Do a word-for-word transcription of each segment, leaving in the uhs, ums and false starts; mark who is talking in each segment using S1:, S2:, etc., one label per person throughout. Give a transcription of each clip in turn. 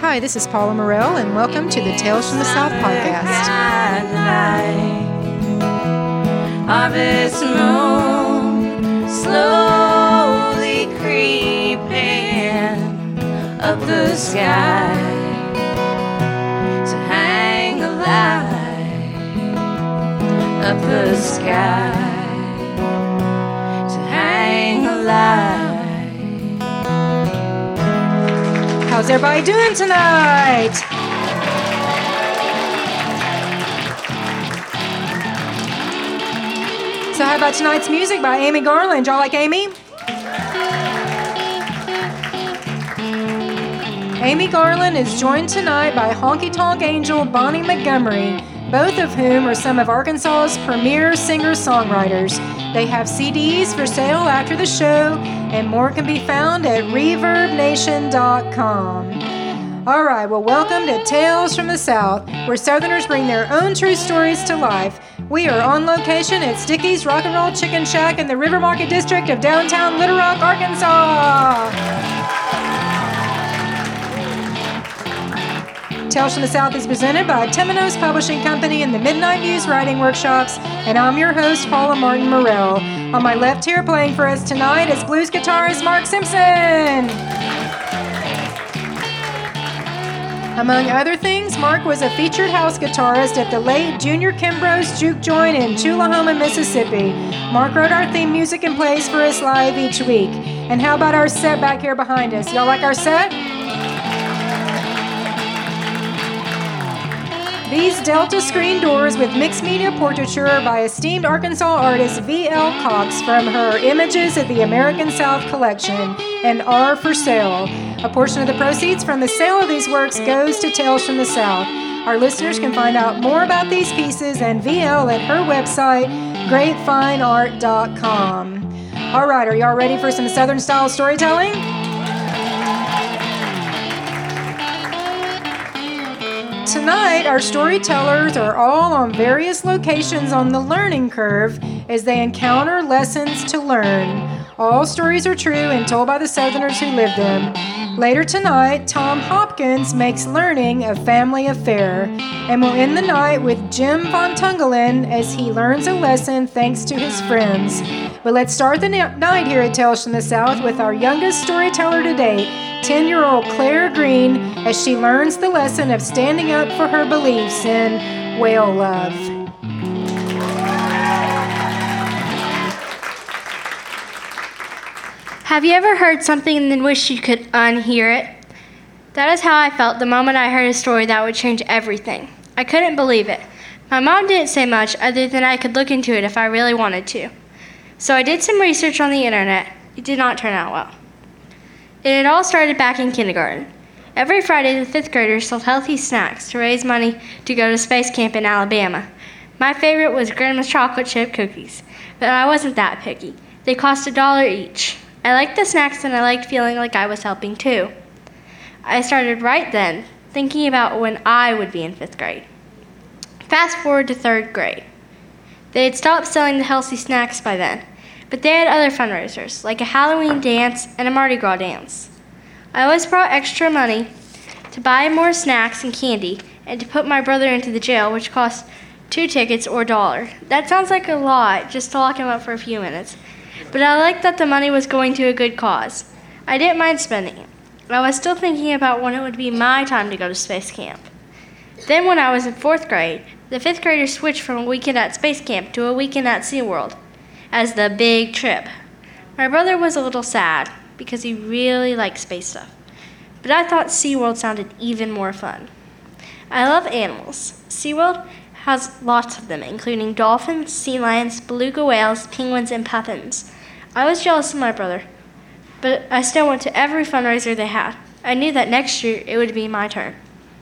S1: Hi, this is Paula Morell, and welcome to the Tales from the South podcast.
S2: Harvest moon slowly creeping up the sky to hang a light up the sky to hang a light.
S1: How's everybody doing tonight? So how about tonight's music by Amy Garland? Y'all like Amy? Amy Garland is joined tonight by Honky Tonk Angel Bonnie Montgomery, both of whom are some of Arkansas's premier singer-songwriters. They have C Ds for sale after the show, and more can be found at reverb nation dot com. All right, well, welcome to Tales from the South, where Southerners bring their own true stories to life. We are on location at Sticky's Rock and Roll Chicken Shack in the River Market District of downtown Little Rock, Arkansas. Tales from the South is presented by Temenos Publishing Company and the Midnight News Writing Workshops, and I'm your host, Paula Martin Morell. On my left here playing for us tonight is blues guitarist Mark Simpson. Among other things, Mark was a featured house guitarist at the late Junior Kimbrough's Juke Joint in Tullahoma, Mississippi. Mark wrote our theme music and plays for us live each week. And how about our set back here behind us? Y'all like our set? These Delta screen doors with mixed media portraiture by esteemed Arkansas artist V L Cox from her Images of the American South collection and are for sale. A portion of the proceeds from the sale of these works goes to Tales from the South. Our listeners can find out more about these pieces and V L at her website, great fine art dot com. All right, are y'all ready for some Southern style storytelling? Tonight, our storytellers are all on various locations on the learning curve as they encounter lessons to learn. All stories are true and told by the Southerners who lived them. Later tonight, Tom Hopkins makes learning a family affair, and we'll end the night with Jim Von Tungelen as he learns a lesson thanks to his friends. But let's start the night here at Tales from the South with our youngest storyteller to date, ten-year-old Claire Green, as she learns the lesson of standing up for her beliefs in whale love.
S3: Have you ever heard something and then wished you could unhear it? That is how I felt the moment I heard a story that would change everything. I couldn't believe it. My mom didn't say much other than I could look into it if I really wanted to. So I did some research on the internet. It did not turn out well. It had all started back in kindergarten. Every Friday, the fifth graders sold healthy snacks to raise money to go to space camp in Alabama. My favorite was Grandma's chocolate chip cookies, but I wasn't that picky. They cost a dollar each. I liked the snacks and I liked feeling like I was helping too. I started right then, thinking about when I would be in fifth grade. Fast forward to third grade. They had stopped selling the healthy snacks by then, but they had other fundraisers, like a Halloween dance and a Mardi Gras dance. I always brought extra money to buy more snacks and candy and to put my brother into the jail, which cost two tickets or a dollar. That sounds like a lot, just to lock him up for a few minutes. But I liked that the money was going to a good cause. I didn't mind spending it. I was still thinking about when it would be my time to go to space camp. Then when I was in fourth grade, the fifth graders switched from a weekend at space camp to a weekend at SeaWorld as the big trip. My brother was a little sad because he really liked space stuff. But I thought SeaWorld sounded even more fun. I love animals. SeaWorld has lots of them, including dolphins, sea lions, beluga whales, penguins, and puffins. I was jealous of my brother, but I still went to every fundraiser they had. I knew that next year it would be my turn.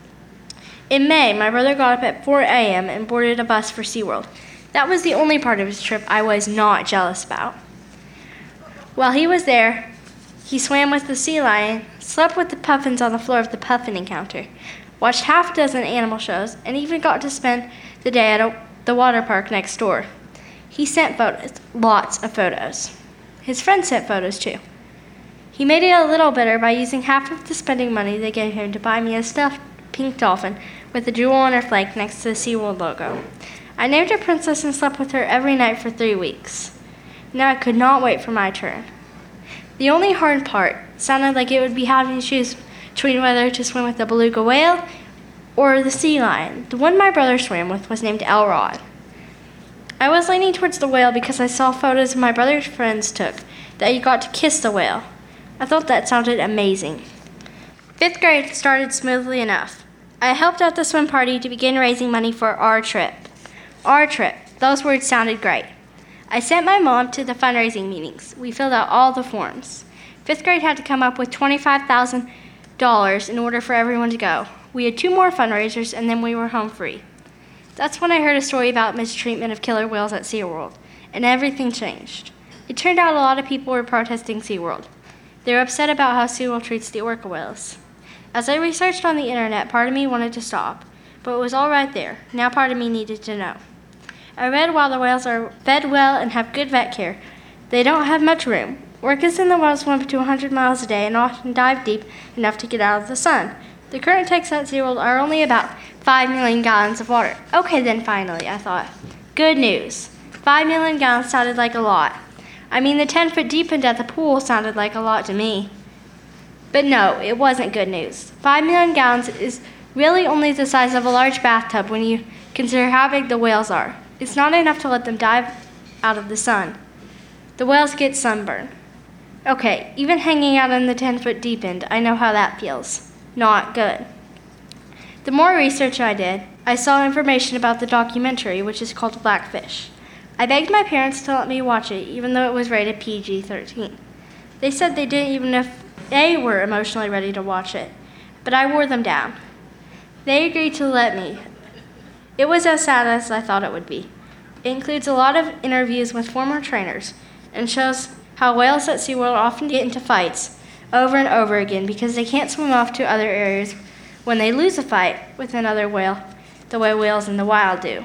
S3: In May, my brother got up at four a.m. and boarded a bus for SeaWorld. That was the only part of his trip I was not jealous about. While he was there, he swam with the sea lion, slept with the puffins on the floor of the puffin encounter, watched half a dozen animal shows, and even got to spend the day at a, the water park next door. He sent photos, lots of photos. His friends sent photos too. He made it a little better by using half of the spending money they gave him to buy me a stuffed pink dolphin with a jewel on her flank next to the SeaWorld logo. I named her Princess and slept with her every night for three weeks. Now I could not wait for my turn. The only hard part sounded like it would be having to choose between whether to swim with the beluga whale or the sea lion. The one my brother swam with was named Elrod. I was leaning towards the whale because I saw photos my brother's friends took that he got to kiss the whale. I thought that sounded amazing. Fifth grade started smoothly enough. I helped out the swim party to begin raising money for our trip. Our trip. Those words sounded great. I sent my mom to the fundraising meetings. We filled out all the forms. Fifth grade had to come up with twenty-five thousand dollars in order for everyone to go. We had two more fundraisers, and then we were home free. That's when I heard a story about mistreatment of killer whales at SeaWorld, and everything changed. It turned out a lot of people were protesting SeaWorld. They were upset about how SeaWorld treats the orca whales. As I researched on the internet, part of me wanted to stop, but it was all right there. Now part of me needed to know. I read while the whales are fed well and have good vet care, they don't have much room. Orcas in the wild swim up to one hundred miles a day and often dive deep enough to get out of the sun. The current tanks at SeaWorld are only about five million gallons of water. Okay then, finally, I thought. Good news. five million gallons sounded like a lot. I mean, the ten-foot deep end at the pool sounded like a lot to me. But no, it wasn't good news. five million gallons is really only the size of a large bathtub when you consider how big the whales are. It's not enough to let them dive out of the sun. The whales get sunburn. Okay, even hanging out in the ten-foot deep end, I know how that feels. Not good. The more research I did, I saw information about the documentary, which is called Blackfish. I begged my parents to let me watch it, even though it was rated P G thirteen. They said they didn't even know if they were emotionally ready to watch it, but I wore them down. They agreed to let me. It was as sad as I thought it would be. It includes a lot of interviews with former trainers and shows how whales at SeaWorld often get into fights over and over again because they can't swim off to other areas when they lose a fight with another whale the way whales in the wild do.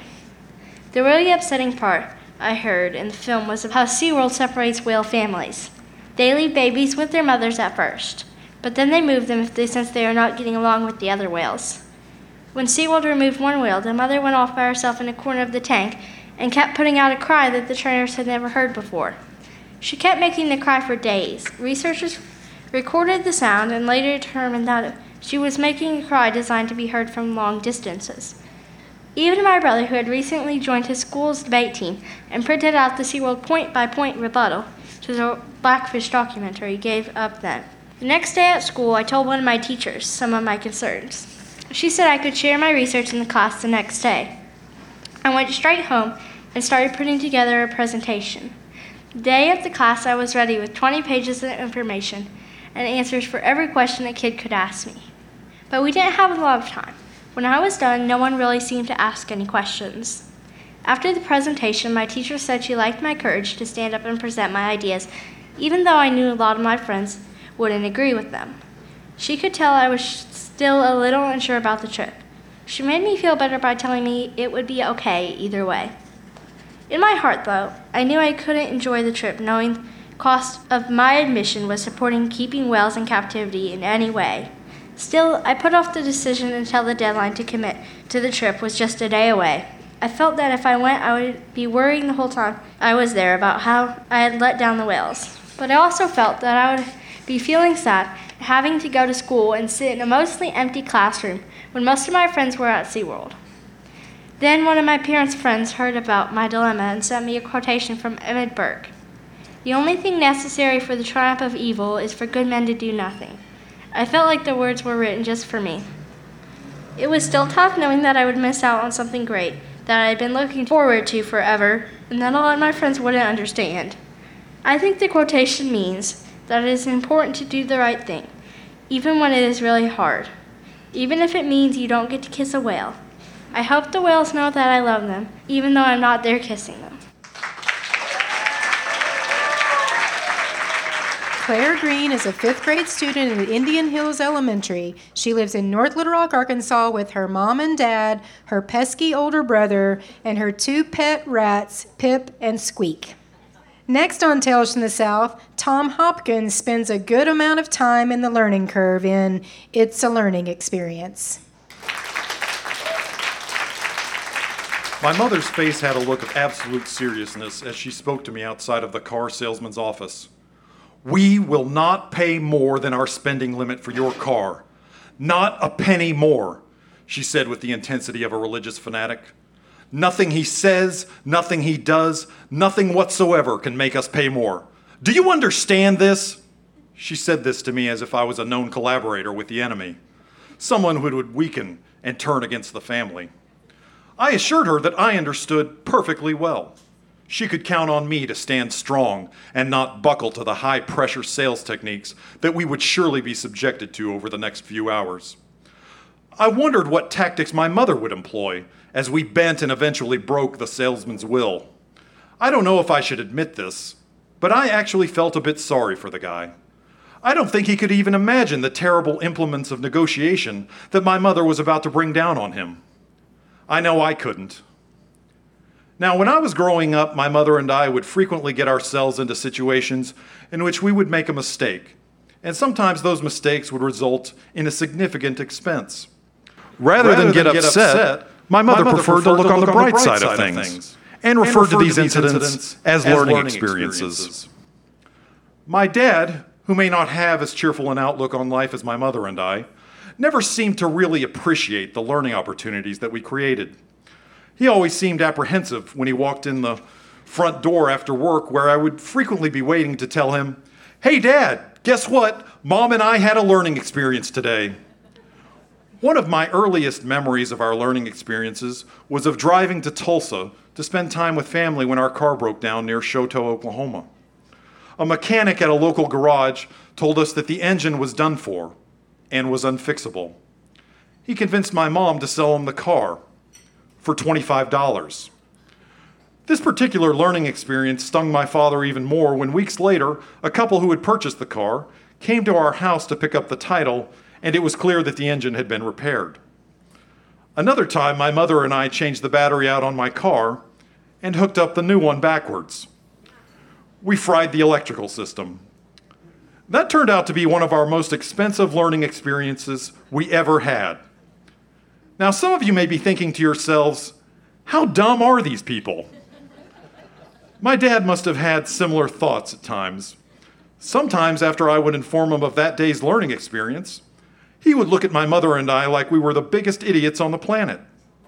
S3: The really upsetting part I heard in the film was how SeaWorld separates whale families. They leave babies with their mothers at first, but then they move them if they sense they are not getting along with the other whales. When SeaWorld removed one whale, the mother went off by herself in a corner of the tank and kept putting out a cry that the trainers had never heard before. She kept making the cry for days. Researchers recorded the sound and later determined that she was making a cry designed to be heard from long distances. Even my brother, who had recently joined his school's debate team and printed out the SeaWorld point-by-point rebuttal to the Blackfish documentary, gave up then. The next day at school, I told one of my teachers some of my concerns. She said I could share my research in the class the next day. I went straight home and started putting together a presentation. The day of the class, I was ready with twenty pages of information and answers for every question a kid could ask me. But we didn't have a lot of time. When I was done, no one really seemed to ask any questions. After the presentation, my teacher said she liked my courage to stand up and present my ideas, even though I knew a lot of my friends wouldn't agree with them. She could tell I was still a little unsure about the trip. She made me feel better by telling me it would be okay either way. In my heart, though, I knew I couldn't enjoy the trip knowing the cost of my admission was supporting keeping whales in captivity in any way. Still, I put off the decision until the deadline to commit to the trip was just a day away. I felt that if I went, I would be worrying the whole time I was there about how I had let down the whales. But I also felt that I would be feeling sad having to go to school and sit in a mostly empty classroom when most of my friends were at SeaWorld. Then one of my parents' friends heard about my dilemma and sent me a quotation from Emmett Burke. The only thing necessary for the triumph of evil is for good men to do nothing. I felt like the words were written just for me. It was still tough knowing that I would miss out on something great that I had been looking forward to forever, and that a lot of my friends wouldn't understand. I think the quotation means that it is important to do the right thing, even when it is really hard, even if it means you don't get to kiss a whale. I hope the whales know that I love them, even though I'm not there kissing them.
S1: Claire Green is a fifth grade student at Indian Hills Elementary. She lives in North Little Rock, Arkansas with her mom and dad, her pesky older brother, and her two pet rats, Pip and Squeak. Next on Tales from the South, Tom Hopkins spends a good amount of time in the learning curve in It's a Learning Experience.
S4: My mother's face had a look of absolute seriousness as she spoke to me outside of the car salesman's office. "We will not pay more than our spending limit for your car. Not a penny more," she said with the intensity of a religious fanatic. "Nothing he says, nothing he does, nothing whatsoever can make us pay more. Do you understand this?" She said this to me as if I was a known collaborator with the enemy, someone who would weaken and turn against the family. I assured her that I understood perfectly well. She could count on me to stand strong and not buckle to the high-pressure sales techniques that we would surely be subjected to over the next few hours. I wondered what tactics my mother would employ as we bent and eventually broke the salesman's will. I don't know if I should admit this, but I actually felt a bit sorry for the guy. I don't think he could even imagine the terrible implements of negotiation that my mother was about to bring down on him. I know I couldn't. Now, when I was growing up, my mother and I would frequently get ourselves into situations in which we would make a mistake, and sometimes those mistakes would result in a significant expense. Rather, Rather than, get, than upset, get upset, my mother, my mother preferred, preferred to look, to look on the bright, bright side, side of things, things and, referred and referred to these incidents, incidents as, as learning, learning experiences. experiences. My dad, who may not have as cheerful an outlook on life as my mother and I, never seemed to really appreciate the learning opportunities that we created. He always seemed apprehensive when he walked in the front door after work, where I would frequently be waiting to tell him, "Hey, Dad, guess what? Mom and I had a learning experience today." One of my earliest memories of our learning experiences was of driving to Tulsa to spend time with family when our car broke down near Choteau, Oklahoma. A mechanic at a local garage told us that the engine was done for and was unfixable. He convinced my mom to sell him the car for twenty-five dollars. This particular learning experience stung my father even more when weeks later, a couple who had purchased the car came to our house to pick up the title, and it was clear that the engine had been repaired. Another time, my mother and I changed the battery out on my car and hooked up the new one backwards. We fried the electrical system. That turned out to be one of our most expensive learning experiences we ever had. Now, some of you may be thinking to yourselves, how dumb are these people? My dad must have had similar thoughts at times. Sometimes after I would inform him of that day's learning experience, he would look at my mother and I like we were the biggest idiots on the planet.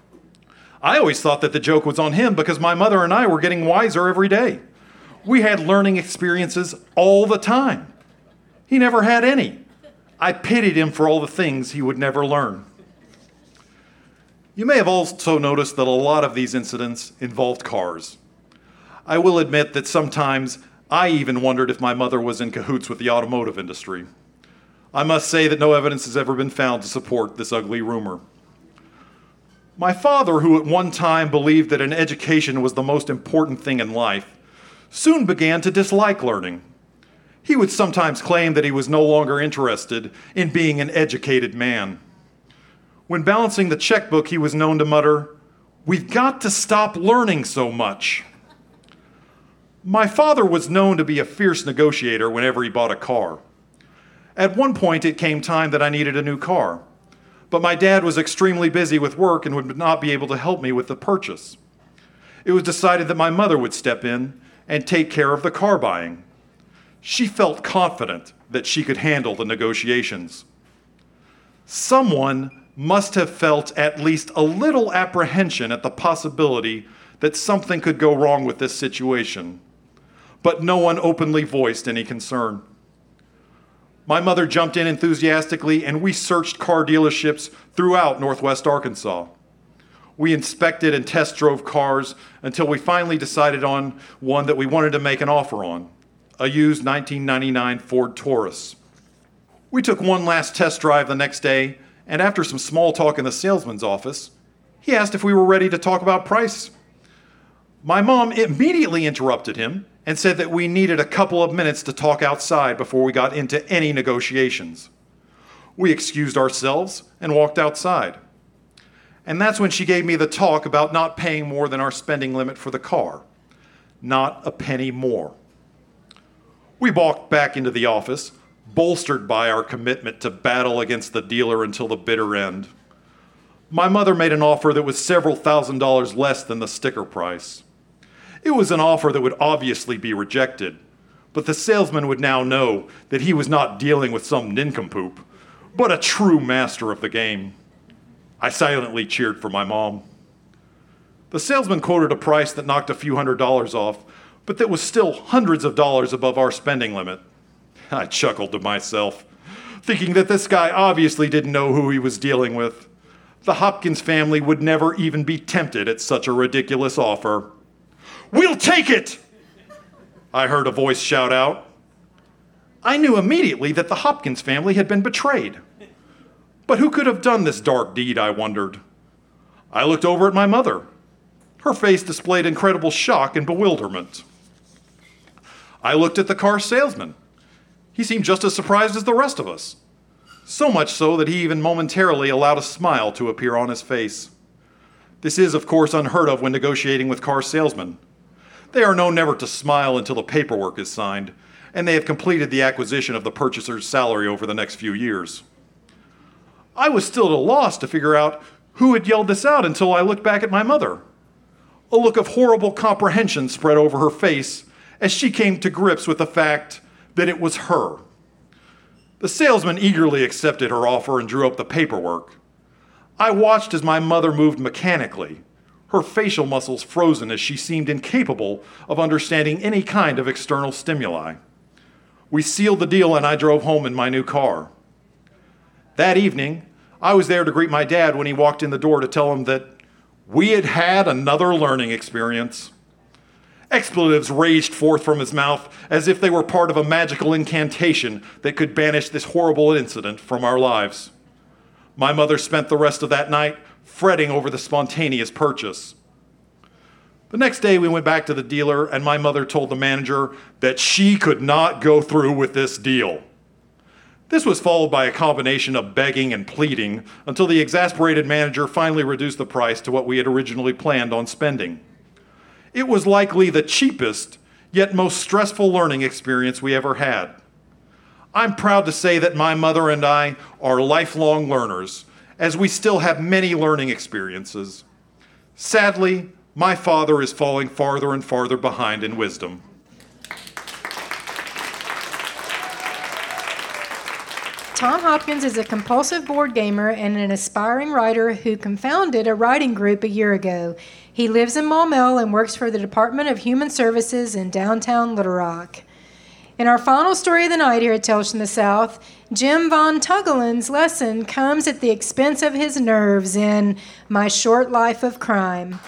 S4: I always thought that the joke was on him because my mother and I were getting wiser every day. We had learning experiences all the time. He never had any. I pitied him for all the things he would never learn. You may have also noticed that a lot of these incidents involved cars. I will admit that sometimes I even wondered if my mother was in cahoots with the automotive industry. I must say that no evidence has ever been found to support this ugly rumor. My father, who at one time believed that an education was the most important thing in life, soon began to dislike learning. He would sometimes claim that he was no longer interested in being an educated man. When balancing the checkbook, he was known to mutter, "We've got to stop learning so much." My father was known to be a fierce negotiator whenever he bought a car. At one point, it came time that I needed a new car, but my dad was extremely busy with work and would not be able to help me with the purchase. It was decided that my mother would step in and take care of the car buying. She felt confident that she could handle the negotiations. Someone must have felt at least a little apprehension at the possibility that something could go wrong with this situation, but no one openly voiced any concern. My mother jumped in enthusiastically, and we searched car dealerships throughout Northwest Arkansas. We inspected and test drove cars until we finally decided on one that we wanted to make an offer on, a used nineteen ninety-nine Ford Taurus. We took one last test drive the next day, and after some small talk in the salesman's office, he asked if we were ready to talk about price. My mom immediately interrupted him and said that we needed a couple of minutes to talk outside before we got into any negotiations. We excused ourselves and walked outside. And that's when she gave me the talk about not paying more than our spending limit for the car. Not a penny more. We walked back into the office, bolstered by our commitment to battle against the dealer until the bitter end. My mother made an offer that was several thousand dollars less than the sticker price. It was an offer that would obviously be rejected, but the salesman would now know that he was not dealing with some nincompoop, but a true master of the game. I silently cheered for my mom. The salesman quoted a price that knocked a few hundred dollars off, but that was still hundreds of dollars above our spending limit. I chuckled to myself, thinking that this guy obviously didn't know who he was dealing with. The Hopkins family would never even be tempted at such a ridiculous offer. "We'll take it!" I heard a voice shout out. I knew immediately that the Hopkins family had been betrayed. But who could have done this dark deed, I wondered. I looked over at my mother. Her face displayed incredible shock and bewilderment. I looked at the car salesman. He seemed just as surprised as the rest of us. So much so that he even momentarily allowed a smile to appear on his face. This is, of course, unheard of when negotiating with car salesmen. They are known never to smile until the paperwork is signed, and they have completed the acquisition of the purchaser's salary over the next few years. I was still at a loss to figure out who had yelled this out until I looked back at my mother. A look of horrible comprehension spread over her face as she came to grips with the fact that it was her. The salesman eagerly accepted her offer and drew up the paperwork. I watched as my mother moved mechanically, her facial muscles frozen as she seemed incapable of understanding any kind of external stimuli. We sealed the deal and I drove home in my new car. That evening, I was there to greet my dad when he walked in the door to tell him that we had had another learning experience. Expletives raged forth from his mouth as if they were part of a magical incantation that could banish this horrible incident from our lives. My mother spent the rest of that night fretting over the spontaneous purchase. The next day we went back to the dealer and my mother told the manager that she could not go through with this deal. This was followed by a combination of begging and pleading until the exasperated manager finally reduced the price to what we had originally planned on spending. It was likely the cheapest, yet most stressful learning experience we ever had. I'm proud to say that my mother and I are lifelong learners, as we still have many learning experiences. Sadly, my father is falling farther and farther behind in wisdom.
S1: Tom Hopkins is a compulsive board gamer and an aspiring writer who confounded a writing group a year ago. He lives in Maumelle and works for the Department of Human Services in downtown Little Rock. In our final story of the night here at Tales from the South, Jim Von Tugelin's lesson comes at the expense of his nerves in My Short Life of Crime.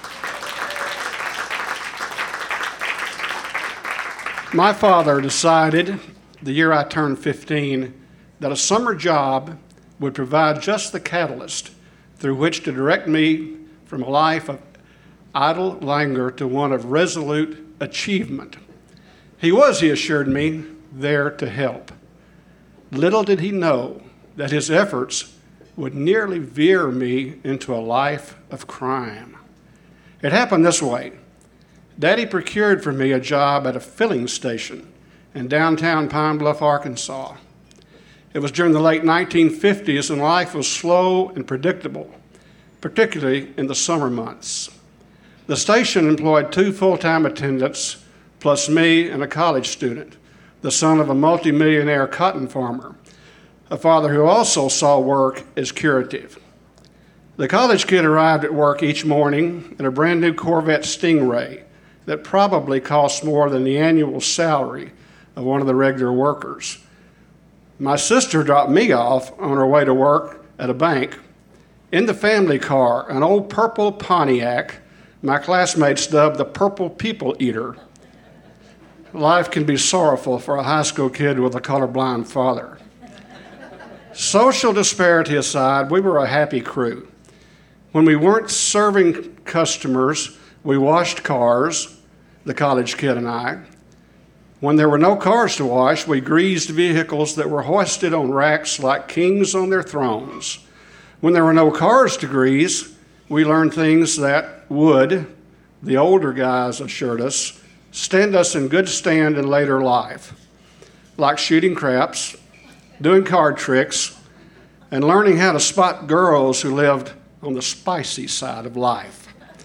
S5: My father decided, the year I turned fifteen, that a summer job would provide just the catalyst through which to direct me from a life of idle languor to one of resolute achievement. He was, he assured me, there to help. Little did he know that his efforts would nearly veer me into a life of crime. It happened this way. Daddy procured for me a job at a filling station in downtown Pine Bluff, Arkansas. It was during the late nineteen fifties and life was slow and predictable, particularly in the summer months. The station employed two full-time attendants plus me and a college student, the son of a multimillionaire cotton farmer, a father who also saw work as curative. The college kid arrived at work each morning in a brand new Corvette Stingray that probably cost more than the annual salary of one of the regular workers. My sister dropped me off on her way to work at a bank. In the family car, an old purple Pontiac, my classmates dubbed the Purple People Eater. Life can be sorrowful for a high school kid with a colorblind father. Social disparity aside, we were a happy crew. When we weren't serving customers, we washed cars, the college kid and I. When there were no cars to wash, we greased vehicles that were hoisted on racks like kings on their thrones. When there were no cars to grease, we learned things that would, the older guys assured us, stand us in good stand in later life. like shooting craps, doing card tricks, and learning how to spot girls who lived on the spicy side of life.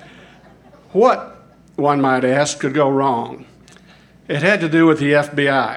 S5: What, one might ask, could go wrong? It had to do with the F B I.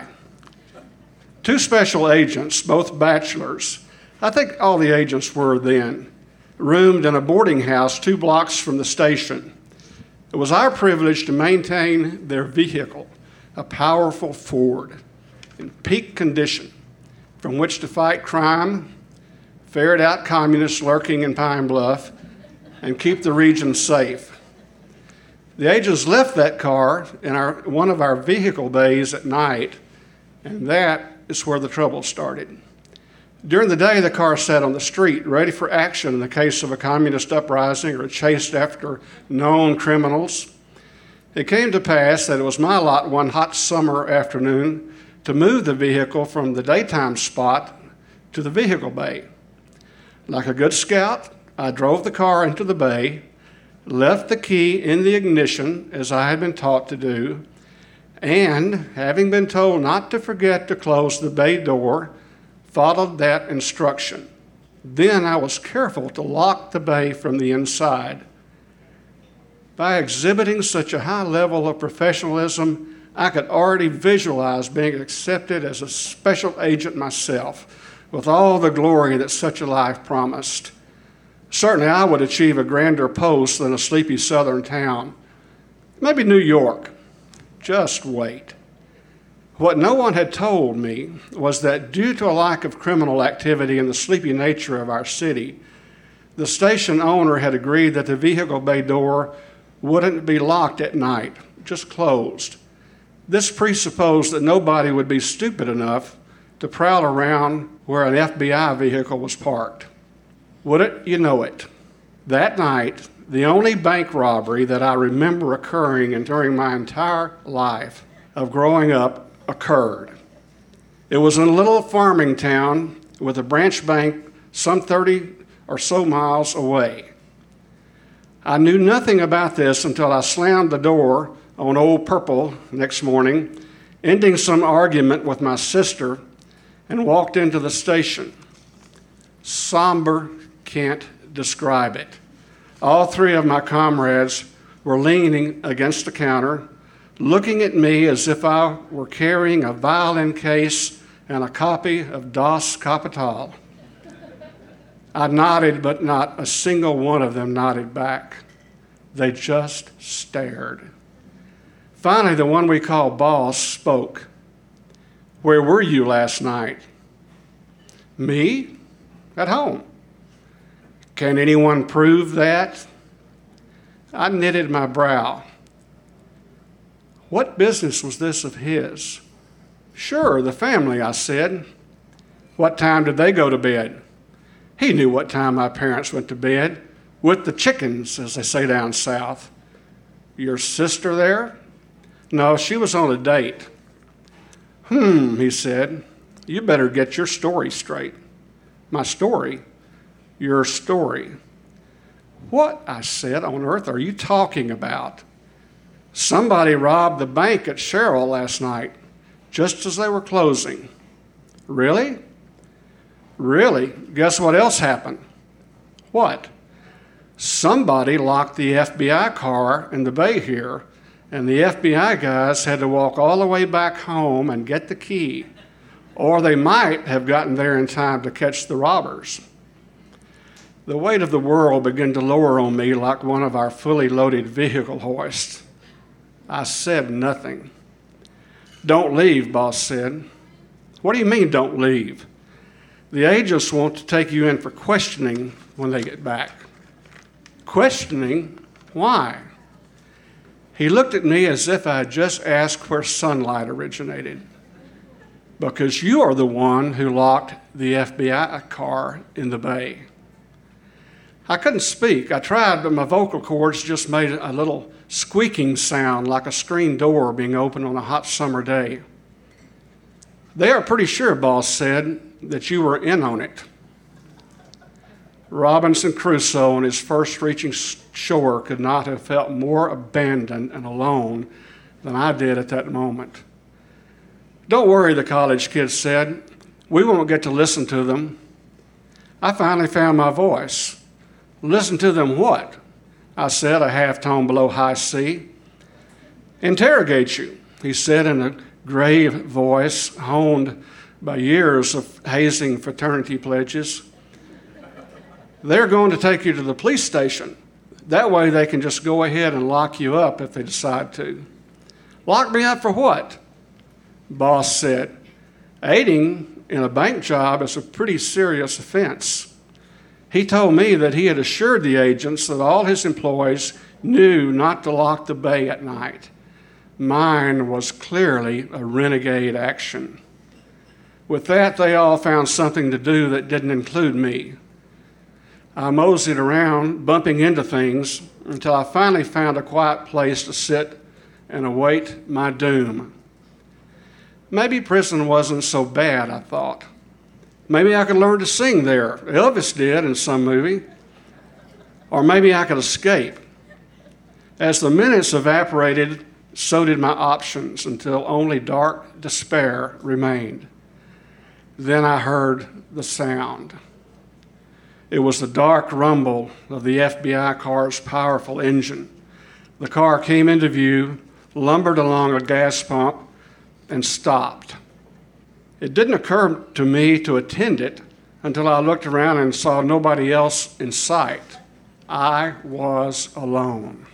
S5: Two special agents, both bachelors, I think all the agents were then, roomed in a boarding house two blocks from the station. It was our privilege to maintain their vehicle, a powerful Ford, in peak condition, from which to fight crime, ferret out communists lurking in Pine Bluff, and keep the region safe. The agents left that car in our, one of our vehicle bays at night, and that is where the trouble started. During the day, the car sat on the street, ready for action in the case of a communist uprising or a chase after known criminals. It came to pass that it was my lot one hot summer afternoon to move the vehicle from the daytime spot to the vehicle bay. Like a good scout, I drove the car into the bay, left the key in the ignition as I had been taught to do, and, having been told not to forget to close the bay door, followed that instruction. Then I was careful to lock the bay from the inside. By exhibiting such a high level of professionalism, I could already visualize being accepted as a special agent myself, with all the glory that such a life promised. Certainly I would achieve a grander post than a sleepy southern town. Maybe New York. Just wait. What no one had told me was that due to a lack of criminal activity and the sleepy nature of our city, the station owner had agreed that the vehicle bay door wouldn't be locked at night, just closed. This presupposed that nobody would be stupid enough to prowl around where an F B I vehicle was parked. Wouldn't you know it? That night, the only bank robbery that I remember occurring and during my entire life of growing up occurred. It was in a little farming town with a branch bank some thirty or so miles away. I knew nothing about this until I slammed the door on Old Purple next morning, ending some argument with my sister, and walked into the station. Somber, can't describe it. All three of my comrades were leaning against the counter, looking at me as if I were carrying a violin case and a copy of Das Kapital. I nodded, but not a single one of them nodded back. They just stared. Finally, the one we call boss spoke. "Where were you last night?" "Me? At home." "Can anyone prove that?" I knitted my brow. What business was this of his? "Sure, the family," I said. "What time did they go to bed?" He knew what time my parents went to bed, with the chickens, as they say down south. "Your sister there?" "No, she was on a date." "Hmm," he said. "You better get your story straight." "My story?" "Your story." "What," I said, "on earth are you talking about?" "Somebody robbed the bank at Sherrill last night, just as they were closing." "Really?" "Really. Guess what else happened?" "What?" "Somebody locked the F B I car in the bay here, and the F B I guys had to walk all the way back home and get the key, or they might have gotten there in time to catch the robbers." The weight of the world began to lower on me like one of our fully loaded vehicle hoists. I said nothing. "Don't leave," boss said. "What do you mean, don't leave?" "The agents want to take you in for questioning when they get back." "Questioning? Why?" He looked at me as if I had just asked where sunlight originated. "Because you are the one who locked the F B I car in the bay." I couldn't speak. I tried, but my vocal cords just made a little squeaking sound like a screen door being opened on a hot summer day. "They are pretty sure," boss said, "that you were in on it." Robinson Crusoe on his first reaching shore could not have felt more abandoned and alone than I did at that moment. "Don't worry," the college kid said. "We won't get to listen to them." I finally found my voice. "Listen to them what?" I said, a half tone below high C. "Interrogate you," he said in a grave voice honed by years of hazing fraternity pledges. "They're going to take you to the police station. That way they can just go ahead and lock you up if they decide to." "Lock me up for what?" Boss said, "Aiding in a bank job is a pretty serious offense." He told me that he had assured the agents that all his employees knew not to lock the bay at night. Mine was clearly a renegade action. With that, they all found something to do that didn't include me. I moseyed around, bumping into things, until I finally found a quiet place to sit and await my doom. Maybe prison wasn't so bad, I thought. Maybe I could learn to sing there. Elvis did in some movie. Or maybe I could escape. As the minutes evaporated, so did my options, until only dark despair remained. Then I heard the sound. It was the dark rumble of the F B I car's powerful engine. The car came into view, lumbered along a gas pump, and stopped. It didn't occur to me to attend it until I looked around and saw nobody else in sight. I was alone.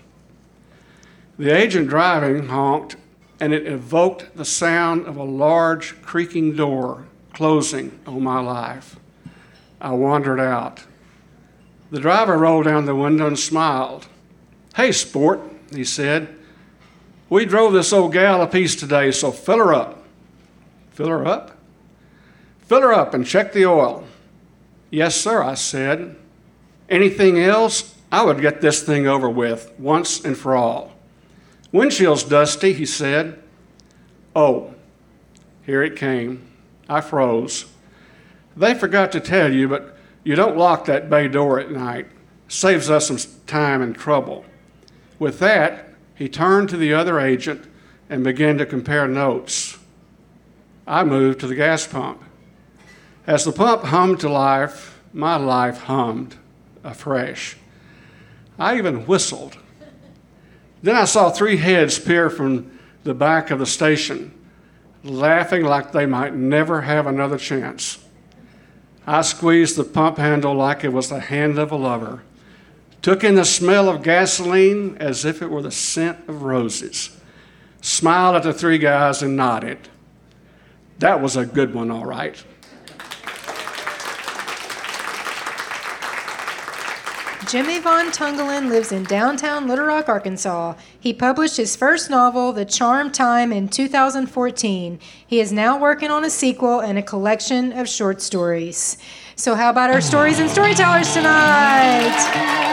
S5: The agent driving honked, and it evoked the sound of a large creaking door closing on my life. I wandered out. The driver rolled down the window and smiled. "Hey, sport," he said. "We drove this old gal a piece today, so fill her up." "Fill her up?" "Fill her up and check the oil." "Yes, sir," I said. "Anything else? I would get this thing over with once and for all." "Windshield's dusty," he said. Oh, here it came. I froze. "They forgot to tell you, but you don't lock that bay door at night. Saves us some time and trouble." With that, he turned to the other agent and began to compare notes. I moved to the gas pump. As the pump hummed to life, my life hummed afresh. I even whistled. Then I saw three heads peer from the back of the station, laughing like they might never have another chance. I squeezed the pump handle like it was the hand of a lover, took in the smell of gasoline as if it were the scent of roses, smiled at the three guys and nodded. That was a good one, all right.
S1: Jimmy Von Tungelen lives in downtown Little Rock, Arkansas. He published his first novel, The Charmed Time, in two thousand fourteen. He is now working on a sequel and a collection of short stories. So how about our stories and storytellers tonight?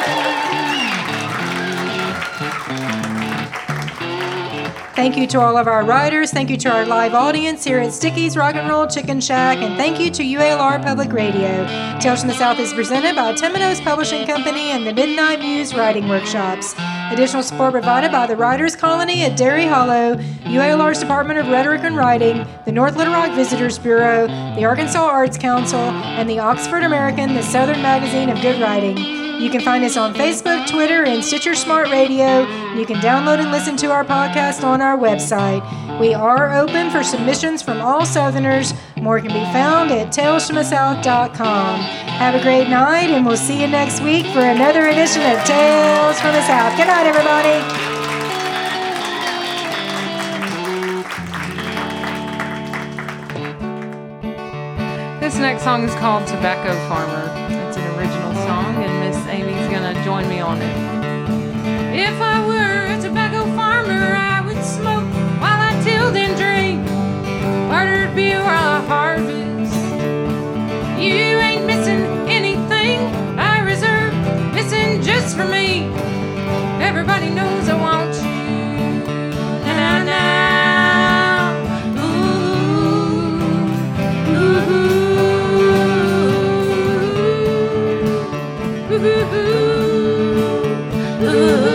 S1: Thank you to all of our writers. Thank you to our live audience here at Sticky's Rock and Roll Chicken Shack. And thank you to U A L R Public Radio. Tales from the South is presented by Temenos Publishing Company and the Midnight Muse Writing Workshops. Additional support provided by the Writers Colony at Dairy Hollow, U A L R's Department of Rhetoric and Writing, the North Little Rock Visitors Bureau, the Arkansas Arts Council, and the Oxford American, the Southern Magazine of Good Writing. You can find us on Facebook, Twitter, and Stitcher Smart Radio. You can download and listen to our podcast on our website. We are open for submissions from all Southerners. More can be found at tales from the south dot com. Have a great night, and we'll see you next week for another edition of Tales from the South. Good night, everybody.
S2: This next song is called Tobacco Farmer. It's an original song, and Miss Amy's gonna join me on it. If I were a tobacco farmer, I would smoke while I tilled and drank. Bartered beer while I harvest. You ain't missing anything I reserve, missing just for me. Everybody knows I want you. Now, now, ooh, ooh, ooh, ooh, ooh.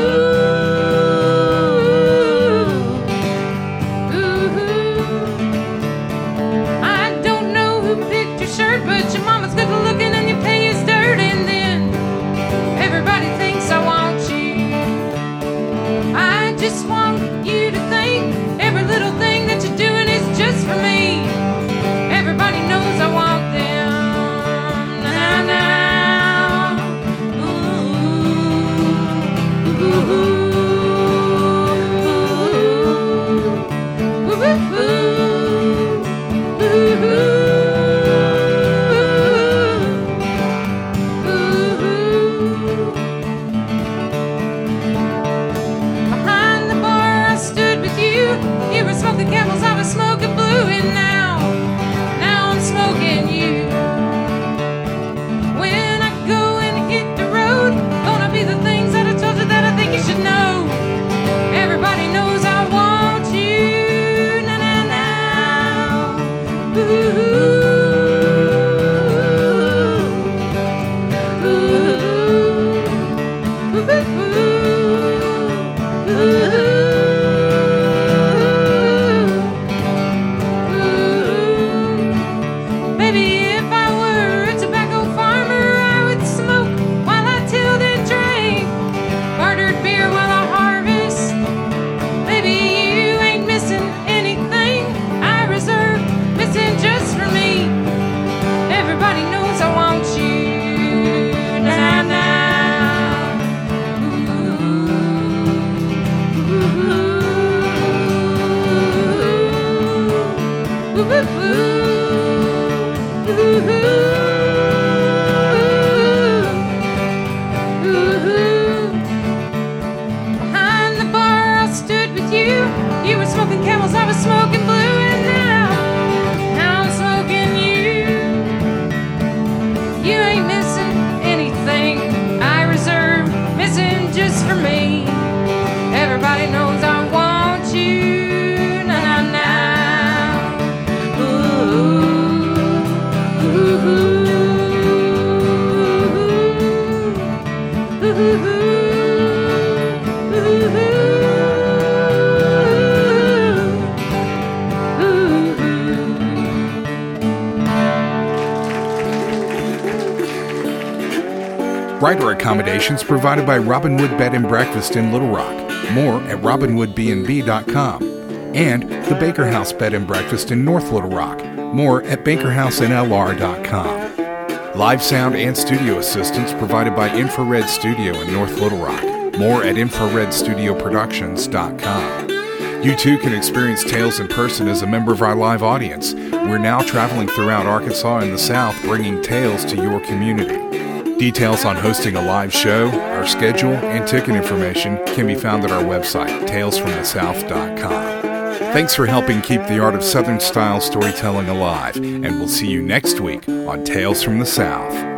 S6: Rider accommodations provided by Robinwood Bed and Breakfast in Little Rock. More at robinwood b and b dot com. And the Baker House Bed and Breakfast in North Little Rock. More at baker house n l r dot com. Live sound and studio assistance provided by Infrared Studio in North Little Rock. More at infrared studio productions dot com. You too can experience Tales in person as a member of our live audience. We're now traveling throughout Arkansas and the South, bringing Tales to your community. Details on hosting a live show, our schedule, and ticket information can be found at our website, tales from the south dot com. Thanks for helping keep the art of Southern-style storytelling alive, and we'll see you next week on Tales from the South.